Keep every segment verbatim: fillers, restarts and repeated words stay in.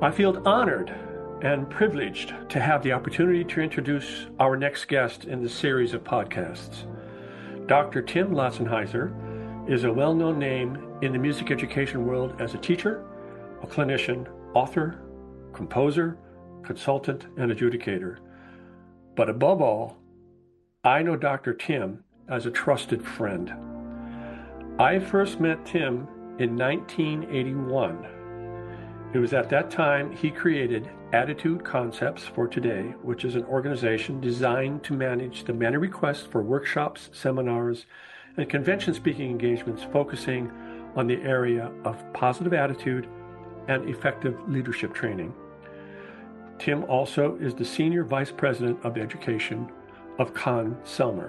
I feel honored and privileged to have the opportunity to introduce our next guest in this series of podcasts. Doctor Tim Latzenheiser is a well-known name in the music education world as a teacher, a clinician, author, composer, consultant, and adjudicator. But above all, I know Doctor Tim as a trusted friend. I first met Tim in nineteen eighty-one. It was at that time he created Attitude Concepts for Today, which is an organization designed to manage the many requests for workshops, seminars, and convention speaking engagements focusing on the area of positive attitude and effective leadership training. Tim also is the Senior Vice President of Education of Conn-Selmer.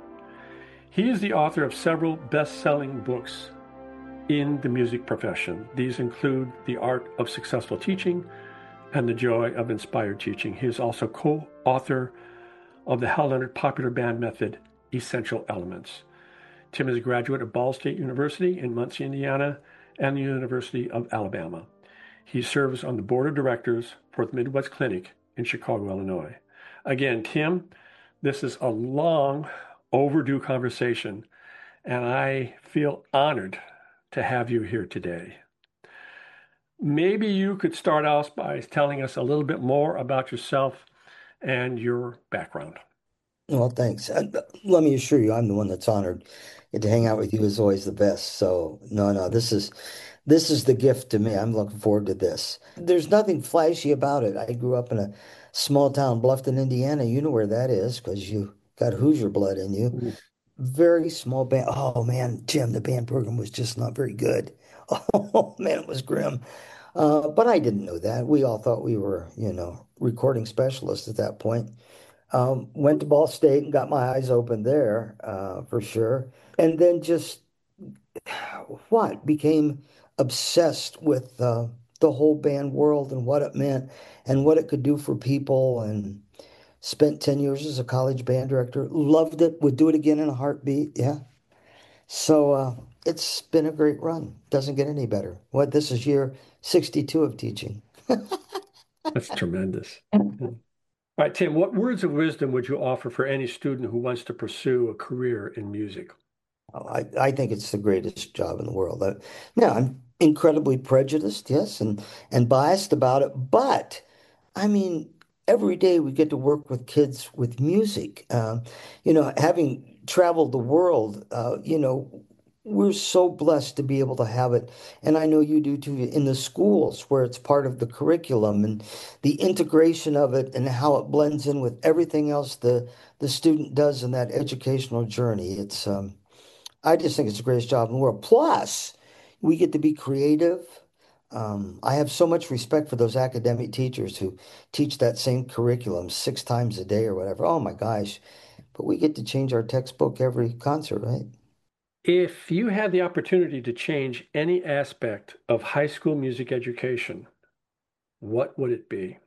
He is the author of several best-selling books in the music profession. These include The Art of Successful Teaching and The Joy of Inspired Teaching. He is also co-author of the Hal Leonard Popular Band Method, Essential Elements. Tim is a graduate of Ball State University in Muncie, Indiana, and the University of Alabama. He serves on the board of directors for the Midwest Clinic in Chicago, Illinois. Again, Tim, this is a long overdue conversation, and I feel honored to have you here today. Maybe you could start out by telling us a little bit more about yourself and your background. Well, thanks. Uh, let me assure you, I'm the one that's honored. And to hang out with you is always the best. So, no, no, this is this is the gift to me. I'm looking forward to this. There's nothing flashy about it. I grew up in a small town, Bluffton, Indiana. You know where that is because you got Hoosier blood in you. Ooh. Very small band. Oh man, Jim, the band program was just not very good. Oh man, it was grim. Uh, but I didn't know that. We all thought we were, you know, recording specialists at that point. Um, went to Ball State and got my eyes open there, uh, for sure. And then just what became obsessed with uh, the whole band world and what it meant and what it could do for people. And spent ten years as a college band director. Loved it. Would do it again in a heartbeat. Yeah. So uh, it's been a great run. Doesn't get any better. What, this is year sixty-two of teaching. That's tremendous. Yeah. All right, Tim, what words of wisdom would you offer for any student who wants to pursue a career in music? I, I think it's the greatest job in the world. Uh, yeah, I'm incredibly prejudiced, yes, and and biased about it. But I mean, every day we get to work with kids with music. Um, you know, having traveled the world, uh, you know, we're so blessed to be able to have it. And I know you do too in the schools where it's part of the curriculum and the integration of it and how it blends in with everything else the the student does in that educational journey. It's um, I just think it's the greatest job in the world. Plus, we get to be creative. Um, I have so much respect for those academic teachers who teach that same curriculum six times a day or whatever. Oh my gosh. But we get to change our textbook every concert, right? If you had the opportunity to change any aspect of high school music education, what would it be?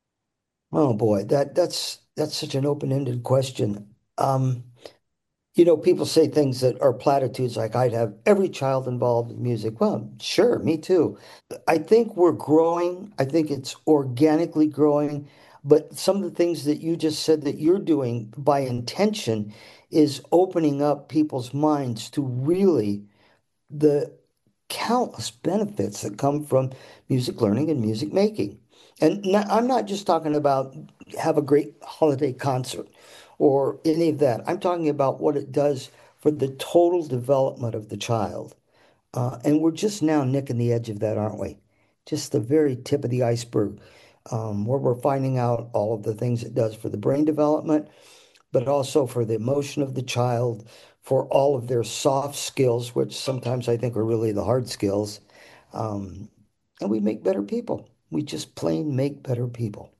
Oh boy, that that's that's such an open-ended question. Um, You know, people say things that are platitudes like I'd have every child involved in music. Well, sure, me too. I think we're growing. I think it's organically growing. But some of the things that you just said that you're doing by intention is opening up people's minds to really the countless benefits that come from music learning and music making. And no- I'm not just talking about have a great holiday concert or any of that. I'm talking about what it does for the total development of the child. Uh, and we're just now nicking the edge of that, aren't we? Just the very tip of the iceberg, um, where we're finding out all of the things it does for the brain development, but also for the emotion of the child, for all of their soft skills, which sometimes I think are really the hard skills. Um, and we make better people. We just plain make better people.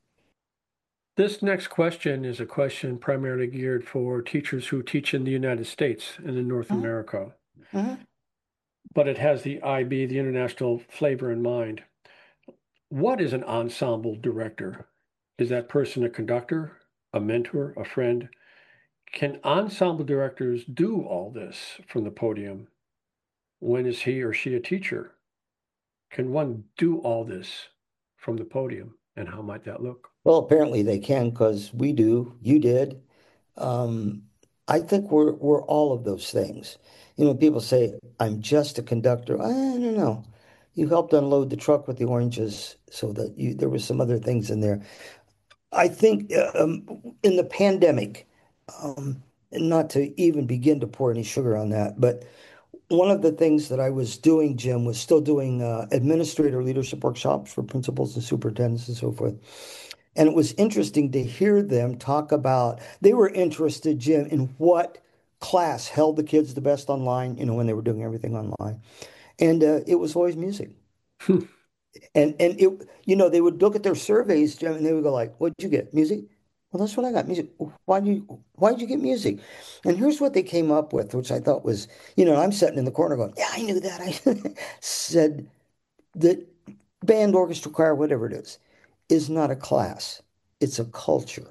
This next question is a question primarily geared for teachers who teach in the United States and in North Mhm, America, mhm. but it has the I B, the international flavor in mind. What is an ensemble director? Is that person a conductor, a mentor, a friend? Can ensemble directors do all this from the podium? When is he or she a teacher? Can one do all this from the podium, and how might that look? Well, apparently they can because we do. You did. Um, I think we're we're all of those things. You know, people say, I'm just a conductor. I don't know. You helped unload the truck with the oranges so that you there was some other things in there. I think uh, um, in the pandemic, um, and not to even begin to pour any sugar on that, but one of the things that I was doing, Jim, was still doing uh, administrator leadership workshops for principals and superintendents and so forth. And it was interesting to hear them talk about, they were interested, Jim, in what class held the kids the best online, you know, when they were doing everything online. And uh, it was always music. And and it, you know, they would look at their surveys, Jim, and they would go like, "What'd you get? Music?" Well, that's what I got, music. Why do you why did you get music? And here's what they came up with, which I thought was, you know, I'm sitting in the corner going, "Yeah, I knew that." I said that band, orchestra, choir, whatever it is, is not a class. It's a culture.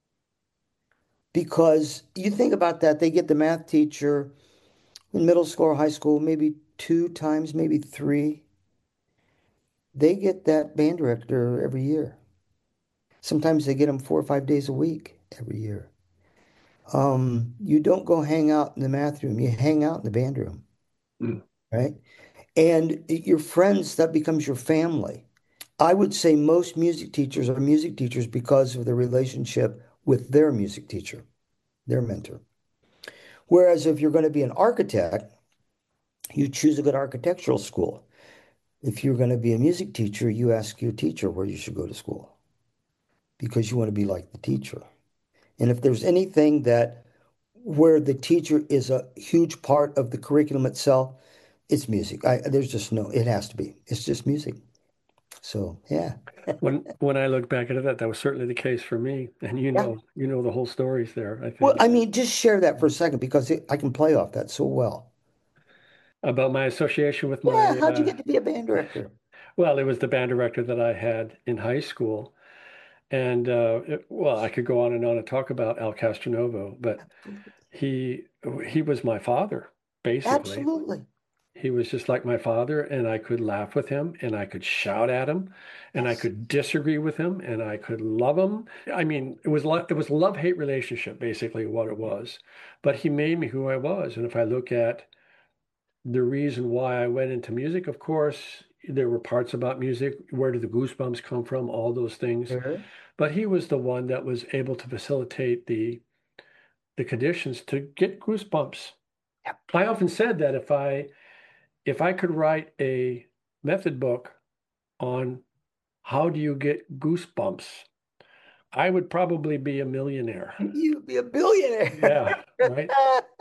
Because you think about that, they get the math teacher in middle school or high school, maybe two times, maybe three. They get that band director every year. Sometimes they get them four or five days a week every year. Um, you don't go hang out in the math room, you hang out in the band room, Mm. right? And your friends, that becomes your family. I would say most music teachers are music teachers because of their relationship with their music teacher, their mentor. Whereas if you're going to be an architect, you choose a good architectural school. If you're going to be a music teacher, you ask your teacher where you should go to school because you want to be like the teacher. And if there's anything that where the teacher is a huge part of the curriculum itself, it's music. I, there's just no, it has to be. It's just music. So yeah. When when I look back at that, that was certainly the case for me. And you Yeah. know, you know the whole stories there, I Well, think, I mean, just share that for a second because it, I can play off that so well. about my association with Yeah, my how'd you uh, get to be a band director? well, it was the band director that I had in high school. And uh, it, well, I could go on and on and talk about Al Castronovo, but he he was my father, basically. Absolutely. He was just like my father, and I could laugh with him, and I could shout at him, and I Yes. could disagree with him, and I could love him. I mean, it was like it was a love-hate relationship, basically what it was. But he made me who I was. And if I look at the reason why I went into music, of course, there were parts about music. Where did the goosebumps come from? All those things. Sure. But he was the one that was able to facilitate the the conditions to get goosebumps. Yep. I often said that if I if I could write a method book on how do you get goosebumps, I would probably be a millionaire. You'd be a billionaire. Yeah, right.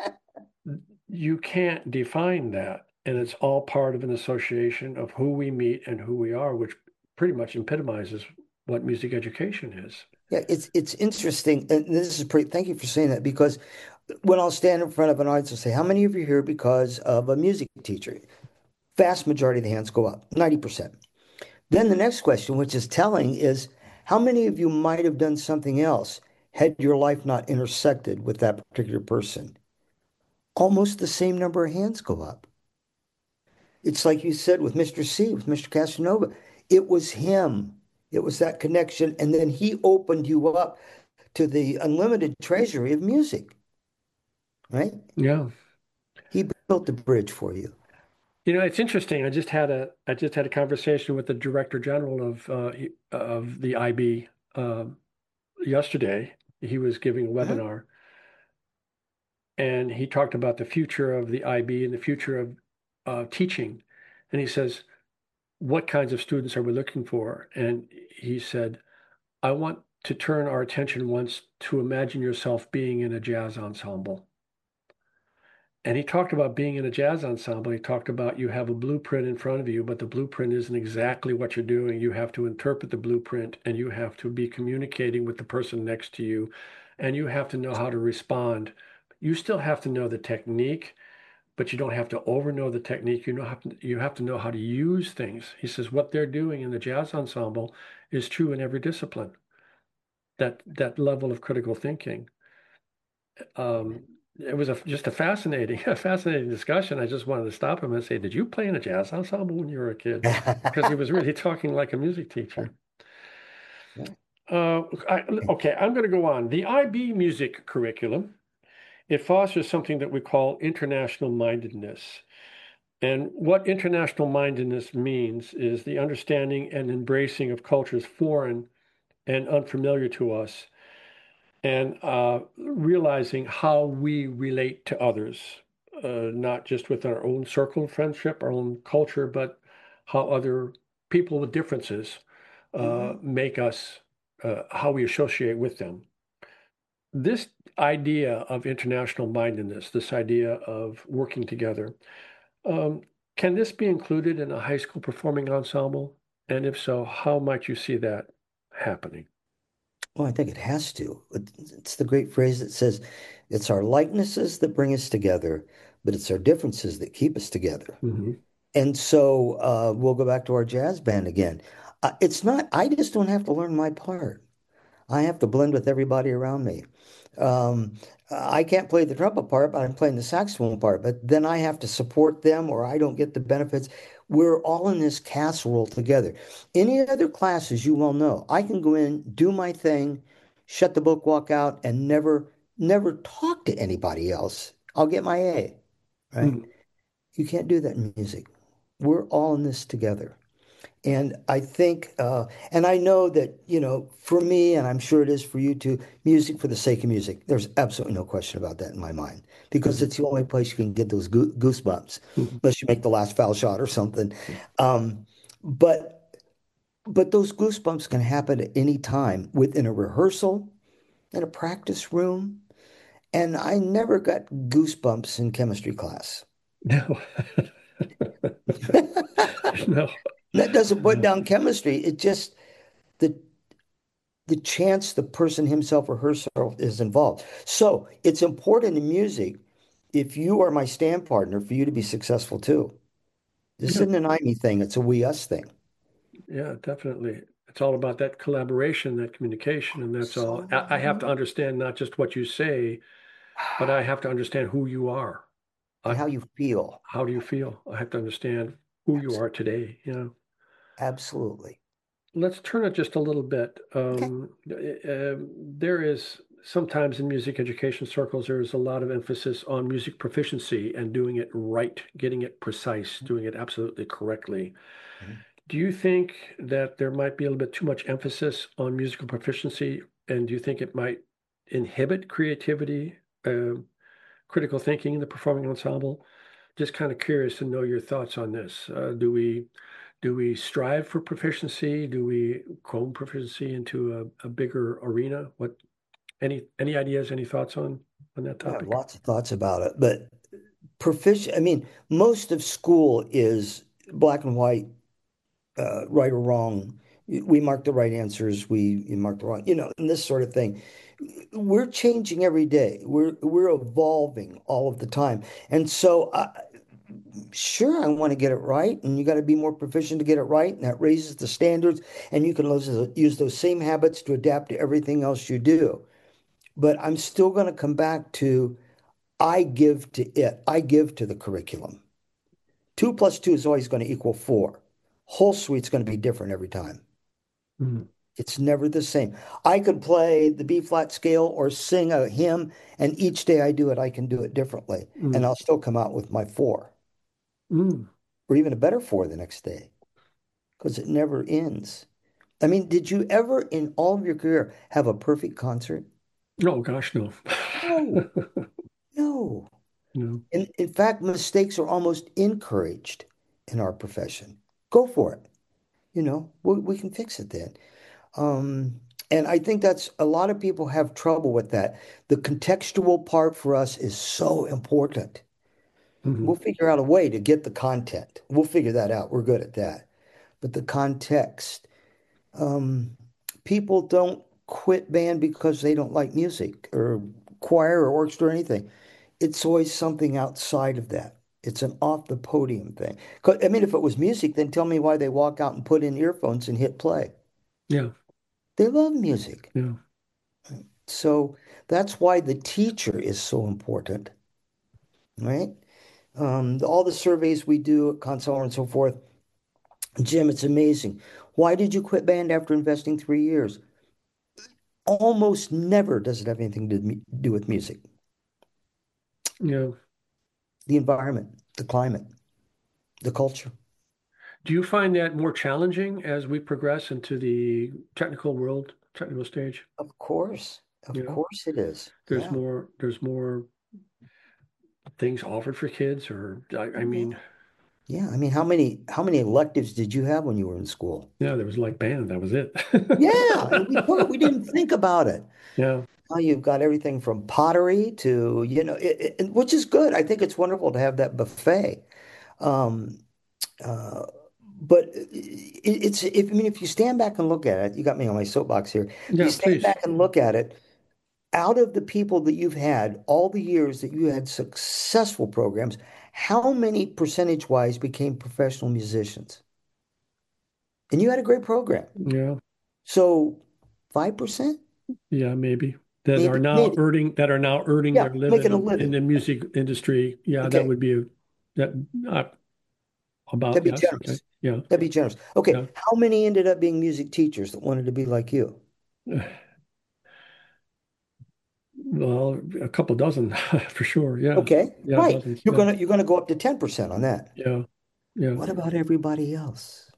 You can't define that. And it's all part of an association of who we meet and who we are, which pretty much epitomizes what music education is. Yeah, it's it's interesting, and this is pretty. Thank you for saying that because when I'll stand in front of an audience and say, "How many of you are here because of a music teacher?" Vast majority of the hands go up, ninety percent. Then the next question, which is telling, is how many of you might have done something else had your life not intersected with that particular person? Almost the same number of hands go up. It's like you said with mister C, with mister Casanova. It was him. It was that connection. And then he opened you up to the unlimited treasury of music, right? Yeah. He built the bridge for you. You know, it's interesting. I just had a I just had a conversation with the Director General of uh, of the I B um, yesterday. He was giving a Huh? webinar, and he talked about the future of the I B and the future of uh, teaching. And he says, "What kinds of students are we looking for?" And he said, "I want to turn our attention once to imagine yourself being in a jazz ensemble." And he talked about being in a jazz ensemble. He talked about you have a blueprint in front of you, but the blueprint isn't exactly what you're doing. You have to interpret the blueprint and you have to be communicating with the person next to you and you have to know how to respond. You still have to know the technique, but you don't have to over know the technique. You know, have to, you have to know how to use things. He says what they're doing in the jazz ensemble is true in every discipline. That that level of critical thinking. Um, it was a, just a fascinating, a fascinating discussion. I just wanted to stop him and say, "Did you play in a jazz ensemble when you were a kid?" Because he was really talking like a music teacher. Uh, I, okay, I'm going to go on. The I B music curriculum, it fosters something that we call international mindedness. And what international mindedness means is the understanding and embracing of cultures foreign and unfamiliar to us, and uh, realizing how we relate to others, uh, not just with our own circle of friendship, our own culture, but how other people with differences uh, Mhm. make us, uh, how we associate with them. This idea of international mindedness, this idea of working together, um, can this be included in a high school performing ensemble? And if so, how might you see that happening? Well, I think it has to. It- It's the great phrase that says, it's our likenesses that bring us together, but it's our differences that keep us together. Hmm. And so uh, we'll go back to our jazz band again. Uh, it's not, I just don't have to learn my part. I have to blend with everybody around me. Um, I can't play the trumpet part, but I'm playing the saxophone part. But then I have to support them, or I don't get the benefits. We're all in this casserole together. Any other classes, you well know, I can go in, do my thing, shut the book, walk out, and never, never talk to anybody else. I'll get my A, right? Hmm. You can't do that in music. We're all in this together. And I think, uh, and I know that, you know, for me, and I'm sure it is for you too, music for the sake of music. There's absolutely no question about that in my mind because Hmm. it's the only place you can get those goo- goosebumps, Hmm. unless you make the last foul shot or something. Um, but but those goosebumps can happen at any time within a rehearsal, in a practice room. And I never got goosebumps in chemistry class. No. No. That doesn't put down chemistry. It just the the chance the person himself or herself is involved. So it's important in music, if you are my stand partner, for you to be successful too. This Yeah, isn't an I me thing, it's a we us thing. yeah, definitely. It's all about that collaboration, that communication, and that's all. I, I have to Absolutely. understand not just what you say, but I have to understand who you are. And I, how you feel. how do you feel? I have to understand who you are Absolutely. today. You know. Absolutely. Let's turn it just a little bit. Okay. Um, uh, there is sometimes in music education circles, there is a lot of emphasis on music proficiency and doing it right, getting it precise, doing it absolutely correctly. Mhm. Do you think that there might be a little bit too much emphasis on musical proficiency? And do you think it might inhibit creativity, uh, critical thinking in the performing ensemble? Just kind of curious to know your thoughts on this. Uh, do we do we strive for proficiency? Do we comb proficiency into a, a bigger arena? What any any ideas, any thoughts on on that I have topic? lots of thoughts about it, but proficient, I mean, most of school is black and white, uh, right or wrong. We mark the right answers, we you mark the wrong, you know, and this sort of thing. We're changing every day. We're we're evolving all of the time. And so I, sure, I want to get it right, and you got to be more proficient to get it right, and that raises the standards, and you can use, use those same habits to adapt to everything else you do. But I'm still going to come back to I give to it. I give to the curriculum. Two plus two is always going to equal four. Whole suite's going to be different every time. Mm, It's never the same. I could play the B flat scale or sing a hymn, and each day I do it, I can do it differently, and mm, I'll still come out with my four, mm. or even a better four the next day, because it never ends. I mean, did you ever in all of your career have a perfect concert? Oh gosh, no. No, no. No. In, in fact, mistakes are almost encouraged in our profession. Go for it. You know, we, we can fix it then. Um, and I think that's a lot of people have trouble with that. The contextual part for us is so important. We'll Mhm. figure out a way to get the content. We'll figure that out. We're good at that. But the context, um, people don't quit band because they don't like music or choir or orchestra or anything. It's always something outside of that. It's an off the podium thing. 'Cause- I mean, if it was music, then tell me why they walk out and put in earphones and hit play. Yeah, They love music. yeah. So that's why the teacher is so important, right? Um, all the surveys we do at Consol and so forth, Jim, it's amazing. Why did you quit band after investing three years? Almost never does it have anything to do with music. Yeah. The environment, the climate, the culture. Do you find that more challenging as we progress into the technical world, technical stage? Of course. You Of know, course it is. there's Yeah. more there's more things offered for kids, or I, I Yeah. mean, Yeah. I mean, how many how many electives did you have when you were in school? yeah, there was like band, that was it. Yeah, and we took it, we didn't think about it. Yeah, Now you've got everything from pottery to, you know, it, it, which is good. I think it's wonderful to have that buffet. Um, uh, but it, it's, if, I mean, if you stand back and look at it, you got me on my soapbox here. If you yeah, stand please. back and look at it, out of the people that you've had, all the years that you had successful programs, how many percentage wise became professional musicians? And you had a great program. Yeah, So five percent, yeah, maybe that are maybe, now maybe. earning that are now earning Yeah, their making a living in living. the music industry. Yeah, that Okay, would be a, that uh, about that'd be yes, okay, generous. yeah, That'd be generous. yeah. Okay, how many ended up being music teachers that wanted to be like you? Well, a couple dozen for sure. Yeah, Okay, yeah, right. dozens. You're Yeah, gonna you're gonna go up to ten percent on that. yeah, yeah, What about everybody else?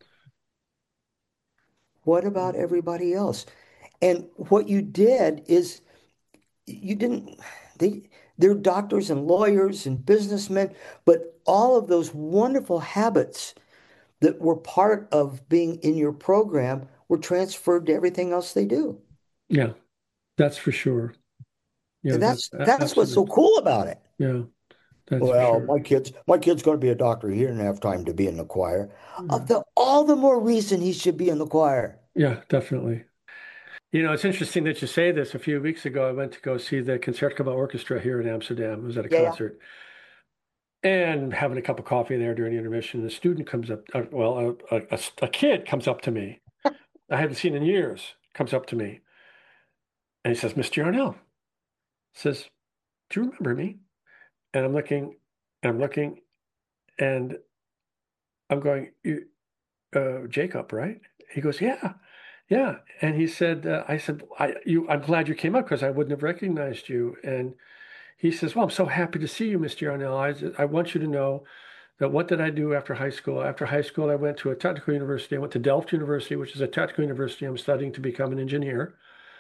What about everybody else? And what you did is you didn't they they're doctors and lawyers and businessmen, but all of those wonderful habits that were part of being in your program were transferred to everything else they do. yeah. That's for sure. Yeah, And that's that's a- that's what's so absolute. cool about it. Yeah, that's for Well, sure. my kid's my kid's going to be a doctor. He didn't have time to be in the choir. Of Yeah, the all the more reason he should be in the choir. yeah, definitely. You know, it's interesting that you say this. A few weeks ago, I went to go see the Concertgebouw Orchestra here in Amsterdam. I was at a Yeah, yeah. concert and having a cup of coffee there during the intermission. The student comes up, uh, well, a, a, a, a kid comes up to me. I hadn't seen in years, comes up to me and he says, mister Yarnell, says, do you remember me? And I'm looking, and I'm looking, and I'm going, you, uh, Jacob, right? He goes, yeah, yeah. And he said, uh, I said, I, you, I'm glad you came up because I wouldn't have recognized you. And he says, well, I'm so happy to see you, mister Yarnell. I, I want you to know that what did I do after high school? After high school, I went to a technical university. I went to Delft University, which is a technical university. I'm studying to become an engineer.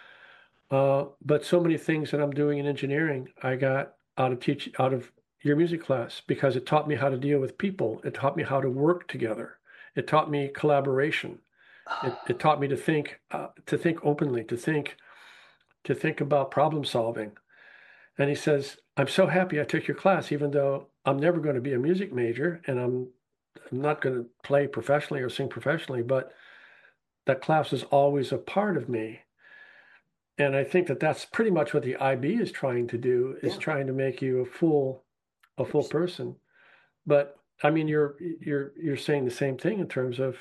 Uh, but so many things that I'm doing in engineering, I got out of teach out of your music class because it taught me how to deal with people. It taught me how to work together. It taught me collaboration. It, it taught me to think uh, to think openly, to think to think about problem solving. And he says, I'm so happy I took your class, even though I'm never going to be a music major and I'm, I'm not going to play professionally or sing professionally, but that class is always a part of me. And I think that that's pretty much what the I B is trying to do, is Yeah. trying to make you a full, a full person. But I mean, you're you're you're saying the same thing in terms of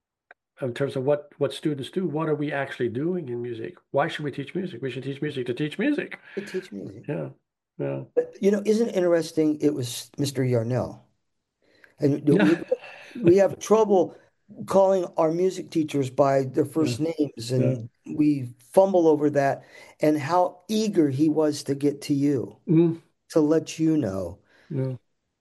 in terms of what what students do. What are we actually doing in music? Why should we teach music? We should teach music to teach music. They teach music. Yeah, yeah, But you know, isn't it interesting? It was mister Yarnell. And yeah, we we have trouble calling our music teachers by their yeah, first names, yeah. and we fumble over that and how eager he was to get to you, Mm, to let you know. yeah,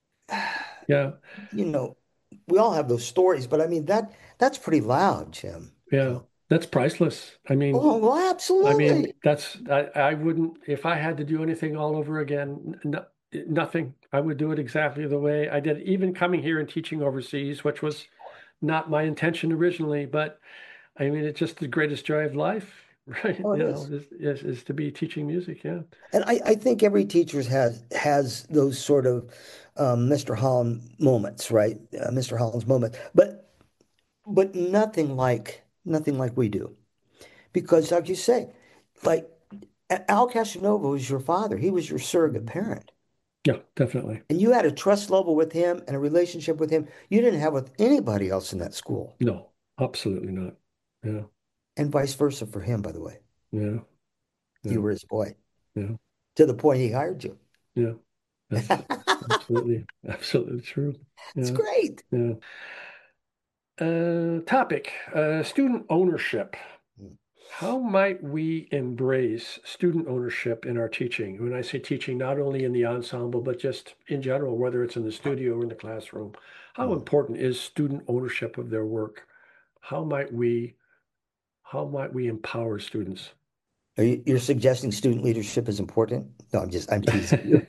yeah, You know, we all have those stories, but I mean that that's pretty loud, Jim. You yeah. know. That's priceless. I mean, Oh, well, I mean, absolutely. that's I, I wouldn't if I had to do anything all over again, no, nothing. I would do it exactly the way I did, even coming here and teaching overseas, which was not my intention originally, but I mean, it's just the greatest joy of life, right? Oh, it You know, is. is, is, is to be teaching music. Yeah. And I, I think every teacher has has those sort of um, mister Holland moments, right? Uh, mister Holland's moment, but but nothing like nothing like we do, because like you say, like Al Casanova was your father. He was your surrogate parent, Yeah, definitely. and you had a trust level with him and a relationship with him you didn't have with anybody else in that school, No, absolutely not. Yeah, and vice versa for him, by the way. yeah. You yeah, were his boy yeah, to the point he hired you. yeah. That's absolutely, absolutely true. It's Yeah, great. yeah. Uh, topic, uh, student ownership. How might we embrace student ownership in our teaching? When I say teaching, not only in the ensemble, but just in general, whether it's in the studio or in the classroom, how Mm. important is student ownership of their work? How might we, how might we empower students? Are you, you're suggesting student leadership is important? No, I'm just, I'm teasing you.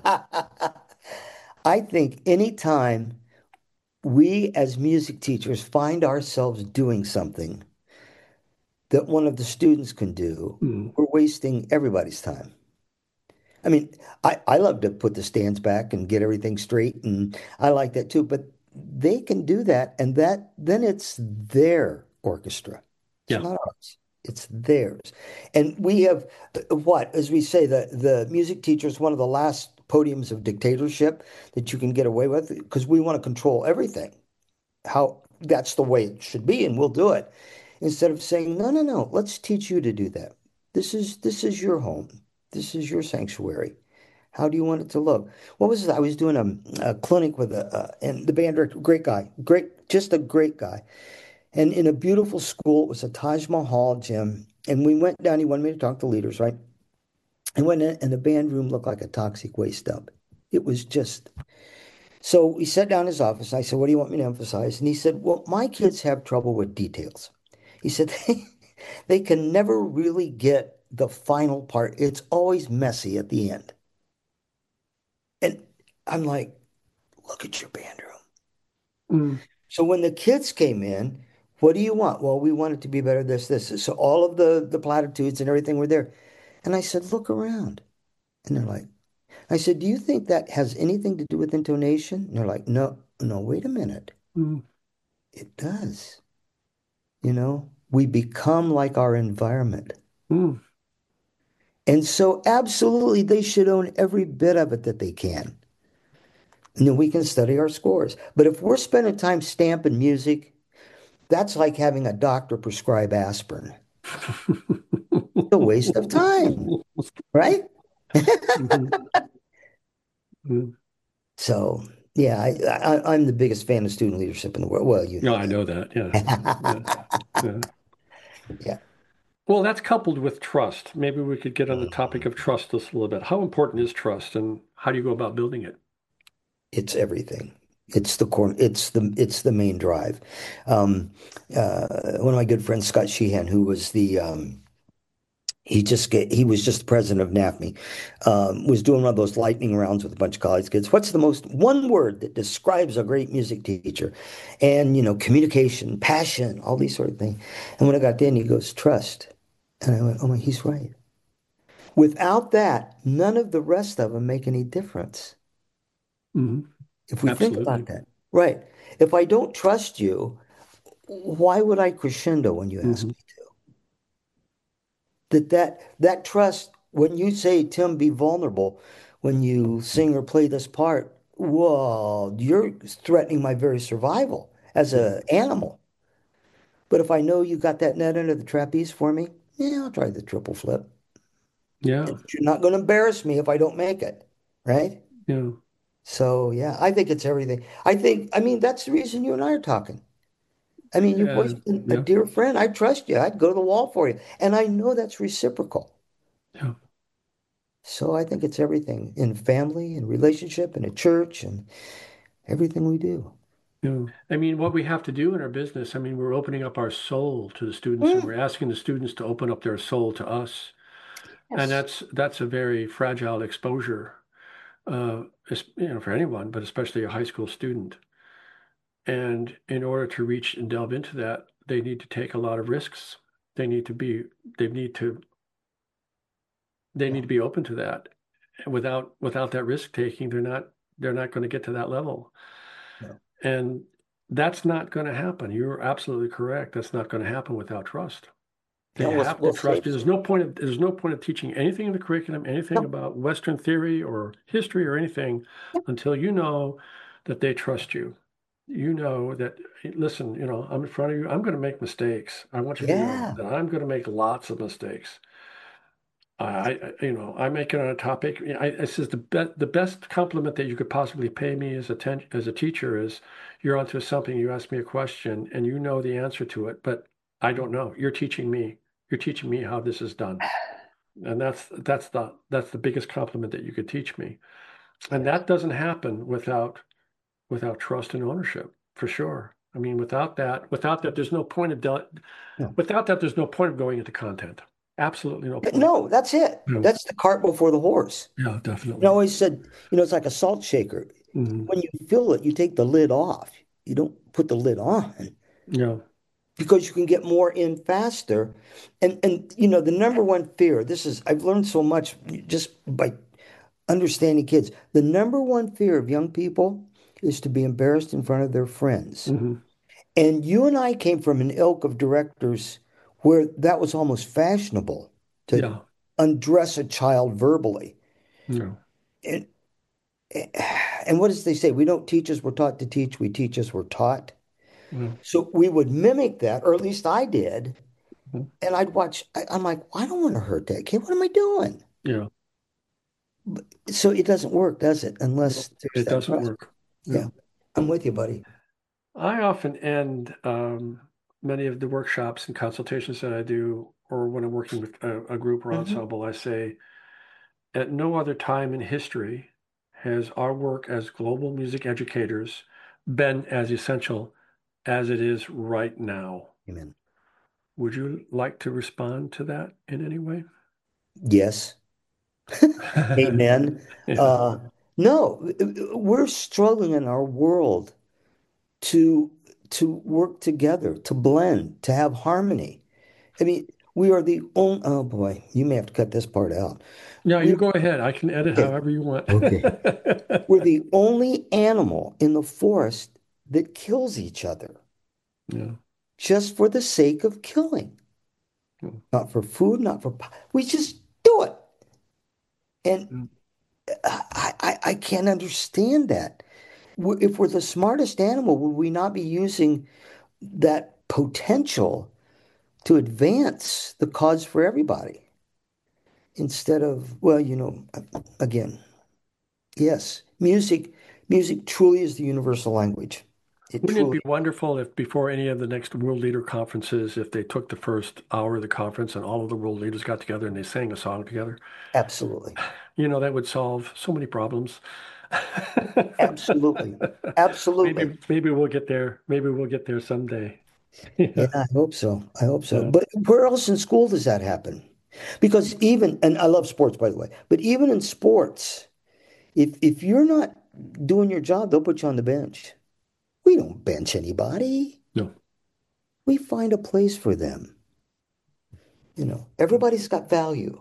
I think anytime we as music teachers find ourselves doing something that one of the students can do, Mm, we're wasting everybody's time. I mean, I, I love to put the stands back and get everything straight, and I like that too, but they can do that, and that then it's their orchestra. It's yeah. not ours. It's theirs. And we have what, as we say, the the music teacher is one of the last podiums of dictatorship that you can get away with because we want to control everything. How that's the way it should be, and we'll do it. Instead of saying, no, no, no, let's teach you to do that. This is this is your home. This is your sanctuary. How do you want it to look? What was it? I was doing a, a clinic with a, uh, and the band director, great guy, great, just a great guy. And in a beautiful school, it was a Taj Mahal gym. And we went down, he wanted me to talk to leaders, right? And went in, and the band room looked like a toxic waste dump. It was just, so we sat down in his office. I said, what do you want me to emphasize? And he said, well, my kids have trouble with details. He said, they, they can never really get the final part. It's always messy at the end. And I'm like, look at your band room. Mm, So when the kids came in, what do you want? Well, we want it to be better, this, this. So all of the the platitudes and everything were there. And I said, look around. And they're like, I said, do you think that has anything to do with intonation? And they're like, no, no, wait a minute. mm, It does. You know, we become like our environment. mm, And so absolutely they should own every bit of it that they can. And then we can study our scores. But if we're spending time stamping music, that's like having a doctor prescribe aspirin. It's a waste of time, right? mhm, mm. So, yeah, I, I, I'm the biggest fan of student leadership in the world. Well, you No, know I know that. Yeah, yeah, that. yeah. Yeah. Well, that's coupled with trust. Maybe we could get on the topic of trust just a little bit. How important is trust, and how do you go about building it? It's everything. It's the core. It's the it's the main drive. Um, uh, one of my good friends, Scott Sheehan, who was the um, he just get, he was just the president of NAFME, um, was doing one of those lightning rounds with a bunch of college kids. What's the most one word that describes a great music teacher? And you know, communication, passion, all these sort of things. And when I got in, he goes, trust. And I went, oh my, he's right. Without that, none of the rest of them make any difference. Hmm. If we think about Absolutely. that, right? If I don't trust you, why would I crescendo when you ask Hmm. me to? That that that trust, when you say, Tim, be vulnerable when you sing or play this part, whoa, you're threatening my very survival as Yeah. a animal. But if I know you got that net under the trapeze for me, yeah, I'll try the triple flip. Yeah. And you're not going to embarrass me if I don't make it, right? Yeah. So yeah, I think it's everything. I think, I mean, that's the reason you and I are talking. I mean, you've always Uh, been a yeah. dear friend. I trust you. I'd go to the wall for you. And I know that's reciprocal. Yeah. So I think it's everything in family and relationship and a church and everything we do. Yeah. I mean, what we have to do in our business, I mean, we're opening up our soul to the students, and Mm, we're asking the students to open up their soul to us. And yes. that's that's a very fragile exposure, uh, es- you know, for anyone, but especially a high school student. And in order to reach and delve into that, they need to take a lot of risks. They need to be, they need to, they Yeah. need to be open to that. Without without that risk taking, they're not they're not going to get to that level. No. And that's not going to happen. You're absolutely correct. That's not going to happen without trust. They Yeah, we'll, have to we'll trust save you. There's some. no point of, there's no point of teaching anything in the curriculum, anything No. about Western theory or history or anything Yeah. until you know that they trust you. You know that, hey, listen, you know, I'm in front of you. I'm going to make mistakes. I want you to know Yeah. that I'm going to make lots of mistakes. I, I you know, I make it on a topic. I, this is the best the best compliment that you could possibly pay me as a ten, as a teacher is you're onto something. You ask me a question and you know the answer to it, but I don't know. You're teaching me. You're teaching me how this is done, and that's that's the that's the biggest compliment that you could teach me. And Yes. that doesn't happen without without trust and ownership, for sure. I mean, without that, without that, there's no point of del No. without that, there's no point of going into content. Absolutely no point. No, that's it. No. That's the cart before the horse. Yeah, I definitely. always said, you know, it's like a salt shaker. Mhm. When you fill it, you take the lid off. You don't put the lid on Yeah. because you can get more in faster. And and you know, the number one fear, this is I've learned so much just by understanding kids. The number one fear of young people is to be embarrassed in front of their friends. Hmm. And you and I came from an ilk of directors where that was almost fashionable to Yeah. undress a child verbally. Yeah. And and what does they say? We don't teach as we're taught to teach, we teach as we're taught. Yeah. So we would mimic that, or at least I did. Mhm. And I'd watch, I, I'm like, I don't want to hurt that kid. What am I doing? Yeah. So it doesn't work, does it? No, Unless there's it that doesn't trust. work. Yeah, No. I'm with you, buddy. I often end um, many of the workshops and consultations that I do, or when I'm working with a, a group or Hmm. ensemble, I say, at no other time in history has our work as global music educators been as essential as it is right now. Amen. Would you like to respond to that in any way? Yes. Amen. Yeah. Uh, no, we're struggling in our world to to work together, to blend, to have harmony. I mean, we are the only, oh boy, you may have to cut this part out. Yeah, We, you go ahead. I can edit okay, however you want. okay. We're the only animal in the forest that kills each other Yeah. just for the sake of killing, Yeah. not for food, not for, po- we just do it. And Yeah. I, I, I can't understand that. We're- If we're the smartest animal, would we not be using that potential to advance the cause for everybody instead of, well, you know, again, yes, music, music truly is the universal language. It Wouldn't it be truly, wonderful if before any of the next world leader conferences, if they took the first hour of the conference and all of the world leaders got together and they sang a song together? absolutely, You know, that would solve so many problems. absolutely, absolutely. Maybe maybe we'll get there. Maybe we'll get there someday. Yeah, Yeah. I hope so. I hope so. Yeah. But where else in school does that happen? Because even, and I love sports, by the way, but even in sports, if if you're not doing your job, they'll put you on the bench. We don't bench anybody. No. We find a place for them. You know, everybody's got value.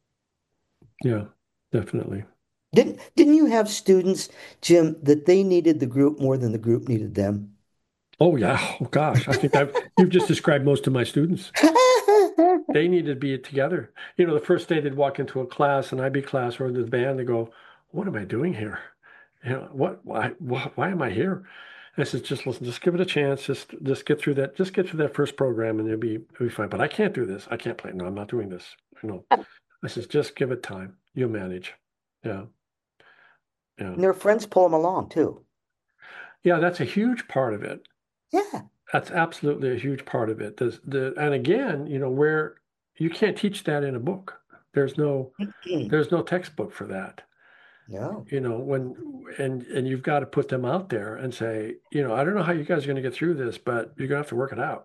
Yeah, definitely. Didn't didn't you have students, Jim, that they needed the group more than the group needed them? Oh yeah. Oh gosh. I think I've you've just described most of my students. They need to be together. You know, the first day they'd walk into a class, an I B class or into the band, they go, "What am I doing here? You know, what, why, why, why am I here?" And I said, "Just listen, just give it a chance. Just, just get through that. Just get through that first program, and you'll be, you'll be fine." But I can't do this. I can't play. No, I'm not doing this. No. I says, just give it time. You'll manage. Yeah, yeah, And their friends pull them along too. yeah. That's a huge part of it. Yeah. That's absolutely a huge part of it. There's the, and again, you know, where you can't teach that in a book. There's no, there's no textbook for that. No. You know, when and and you've got to put them out there and say, you know, I don't know how you guys are going to get through this, but you're going to have to work it out.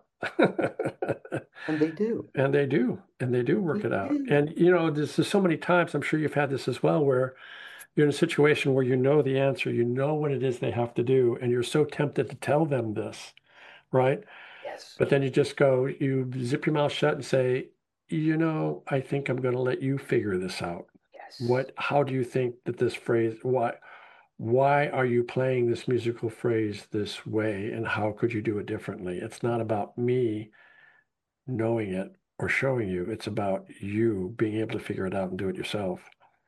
And they do. And they do, and they do work They it out. do. And you know, this is so many times, I'm sure you've had this as well, where you're in a situation where you know the answer, you know what it is they have to do, and you're so tempted to tell them this, right? Yes. But then you just go, you zip your mouth shut and say, you know, I think I'm going to let you figure this out. Yes. What, how do you think that this phrase, why, why are you playing this musical phrase this way, and how could you do it differently? It's not about me knowing it or showing you. It's about you being able to figure it out and do it yourself.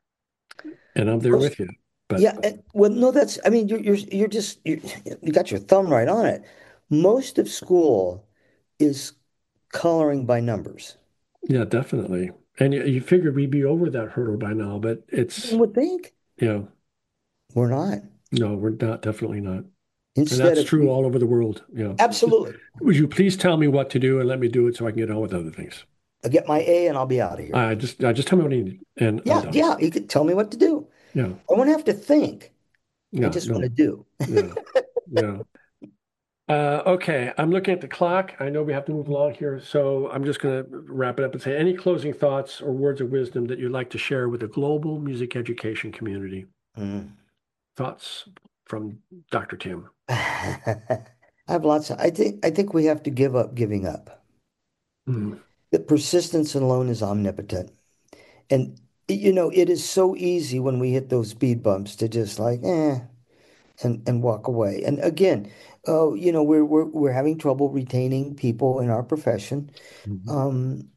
And I'm there Most, with you. But yeah. and- Well, no, that's, I mean, you're, you're, you're just, you you got your thumb right on it. Most of school is coloring by numbers. yeah, definitely. And you, you figured we'd be over that hurdle by now, but it's, One would think you know, we're not. no, we're not, definitely not. And Instead that's of true all over the world. You know, just, absolutely, would you please tell me what to do and let me do it so I can get on with other things? I get my A and I'll be out of here. I just, I just tell me what I need and I'm Yeah, done. yeah, you could tell me what to do. Yeah, I won't have to think. I yeah, just want to no, do. yeah, yeah. Uh, okay, I'm looking at the clock. I know we have to move along here, so I'm just going to wrap it up and say any closing thoughts or words of wisdom that you'd like to share with the global music education community. Mm. Thoughts from Doctor Tim. I have lots of, I think I think we have to give up giving up. Mm, The persistence alone is omnipotent. And you know, it is so easy when we hit those speed bumps to just like, eh, and and walk away. And again, oh, you know, we're we're we're having trouble retaining people in our profession. mhm, Um,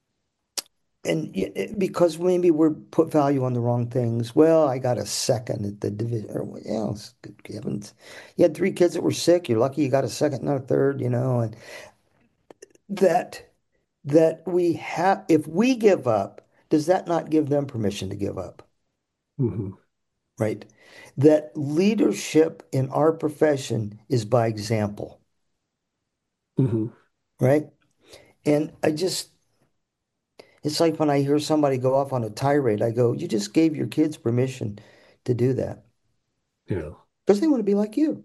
and y- it- because maybe we're put value on the wrong things. Well, I got a second at the division. Or, what else? Good heavens. You had three kids that were sick. You're lucky you got a second, not a third, you know, and that that we have if we give up, does that not give them permission to give up? mhm, Right? That leadership in our profession is by example, mhm. right? And I just, it's like when I hear somebody go off on a tirade, I go, you just gave your kids permission to do that Yeah, because they want to be like you.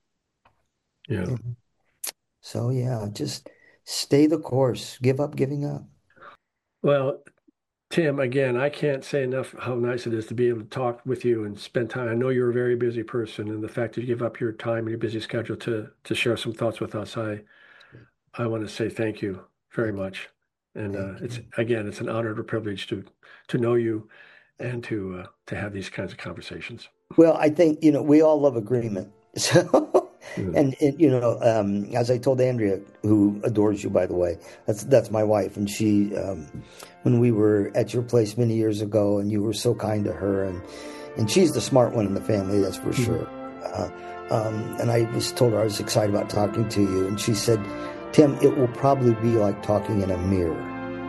yeah. You know? So yeah, just stay the course, give up giving up. Well, Tim, again, I can't say enough how nice it is to be able to talk with you and spend time. I know you're a very busy person, and the fact that you give up your time and your busy schedule to to share some thoughts with us, I I want to say thank you very Thank you. much. And uh, Thank it's you. again, it's an honor and a privilege to to know you and to uh, to have these kinds of conversations. Well, I think, you know, we all love agreement. So, Mm. and, and you know, um, as I told Andrea, who adores you, by the way, that's that's my wife, and she, um, when we were at your place many years ago, and you were so kind to her, and and she's the smart one in the family, that's for Mhm. sure. Uh, um, and I was told her I was excited about talking to you, and she said, Tim, it will probably be like talking in a mirror.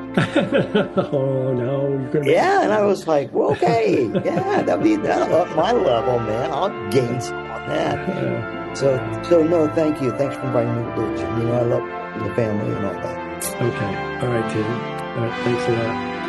Oh no, you're gonna make Yeah, and I was like, well, okay, yeah, that'll be that'll up my level, man. I'll gain some on that. uh, So, so no, thank you. Thanks for inviting me to do it, Jim. You know, I love the family and all that. okay. All right, Tim. All right, thanks for that.